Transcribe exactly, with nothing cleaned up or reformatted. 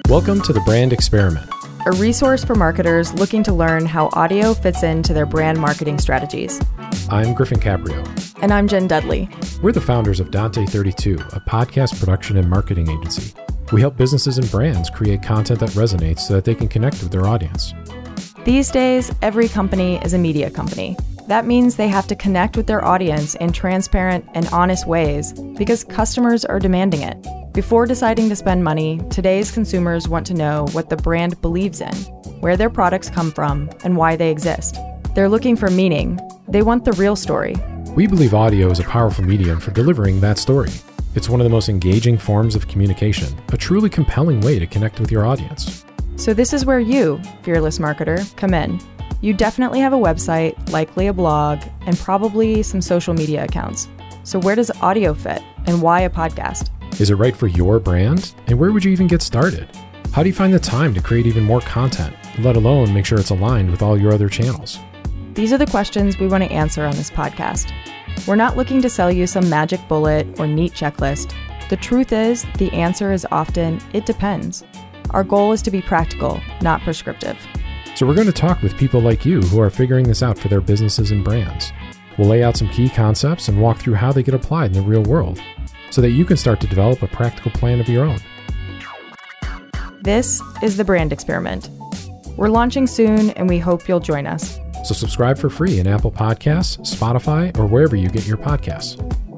Welcome to The Brand Experiment, a resource for marketers looking to learn how audio fits into their brand marketing strategies. I'm Griffin Caprio. And I'm Jen Dudley. We're the founders of Dante thirty-two, a podcast production and marketing agency. We help businesses and brands create content that resonates so that they can connect with their audience. These days, every company is a media company. That means they have to connect with their audience in transparent and honest ways because customers are demanding it. Before deciding to spend money, today's consumers want to know what the brand believes in, where their products come from, and why they exist. They're looking for meaning. They want the real story. We believe audio is a powerful medium for delivering that story. It's one of the most engaging forms of communication, a truly compelling way to connect with your audience. So this is where you, fearless marketer, come in. You definitely have a website, likely a blog, and probably some social media accounts. So where does audio fit, and why a podcast? Is it right for your brand? And where would you even get started? How do you find the time to create even more content, let alone make sure it's aligned with all your other channels? These are the questions we want to answer on this podcast. We're not looking to sell you some magic bullet or neat checklist. The truth is, the answer is often, it depends. Our goal is to be practical, not prescriptive. So we're going to talk with people like you who are figuring this out for their businesses and brands. We'll lay out some key concepts and walk through how they get applied in the real world so that you can start to develop a practical plan of your own. This is The Brand Experiment. We're launching soon, and we hope you'll join us. So subscribe for free in Apple Podcasts, Spotify, or wherever you get your podcasts.